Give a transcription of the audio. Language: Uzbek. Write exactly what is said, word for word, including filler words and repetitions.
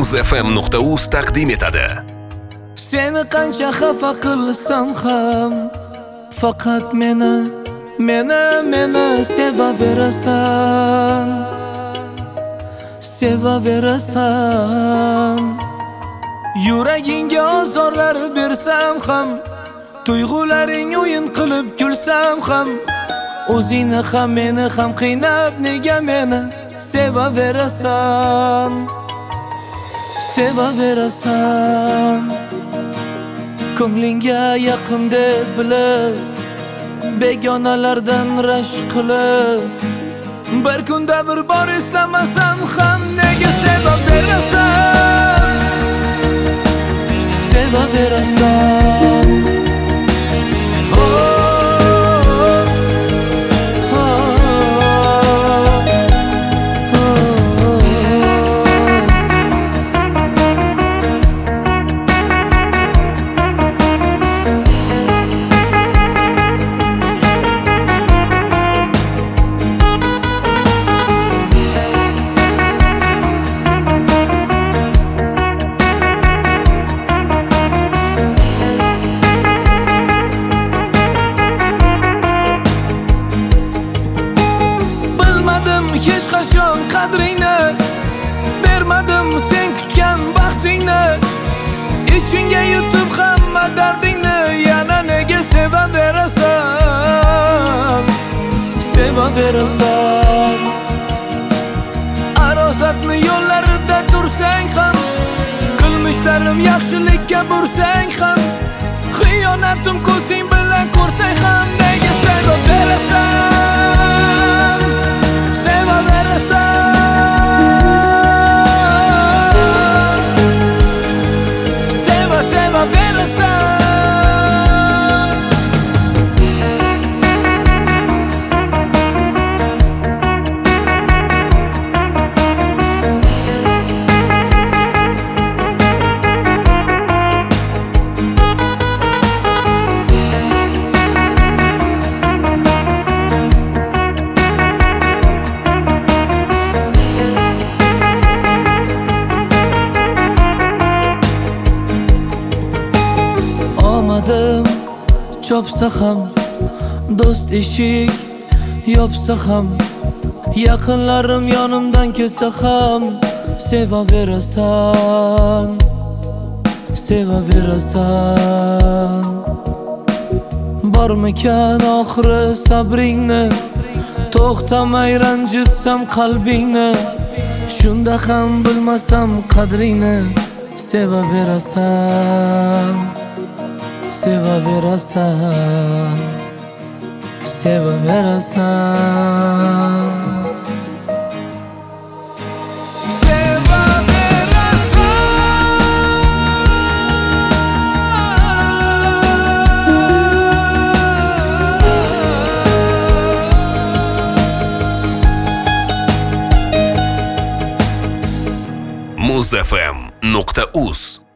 muz f m nuqta uz taqdim etadi. Seni qancha xafa qilsam ham faqat meni meni meni sevaverasan, sevaverasan. Yuragingga ozorlar bersam ham, tuyg'ularing o'yin qilib kulsam ham, o'zingni ham meni ham qiynab nega meni sevaverasan, sevaverasan. Ko'nglingga yaqin deb bilib, begonalardan rashk qilib, bir kunda bir bor eslamasam ham nega sevaverasan, sevaverasan. Hech qachon qadringni bermadim sen kutgan baxtingni, ichingga yutib hamma dardingni yana nega sevaverasan, sevaverasan. Arosatni yo'llarida tursang ham, qilmishlarim yaxshilikka bursang ham, xiyonatim ko'zing bilan ko'rsang ham nega sevaverasan, omadim chopsa ham, do'st eshik yopsa ham, yaqinlarim yonimdan ketsa ham sevaverasan, sevaverasan. Bormikan oxiri sabringni, to'xtamay ranjitsam qalbingni, shunda ham bilmasam qadringni sevaverasan, sevaverasan, sevaverasan. muz f m nuqta uz